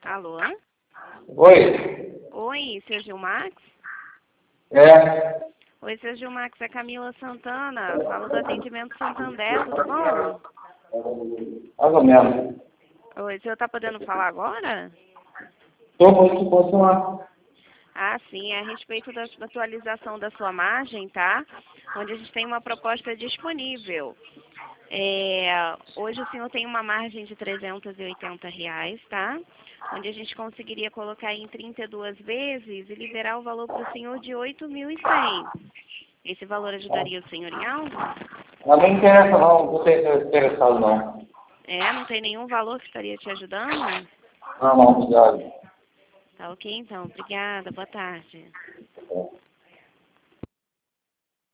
Alô? Oi? Oi, seu Gilmax? É, Oi, seu Gilmax, é Camila Santana. Falo do atendimento Santander, tudo bom? mais ou menos. Oi, o senhor tá podendo falar agora? Estou muito continuar. Ah, sim, é a respeito da atualização da sua margem, tá? Onde a gente tem uma proposta disponível. Hoje o senhor tem uma margem de R$ 380, tá? Onde a gente conseguiria colocar em 32 vezes e liberar o valor para o senhor de 8.100. Esse valor ajudaria o senhor em algo? Não me interessa não, não estou interessado não. Não tem nenhum valor que estaria te ajudando? Não, obrigado. Tá ok, então. Obrigada. Boa tarde.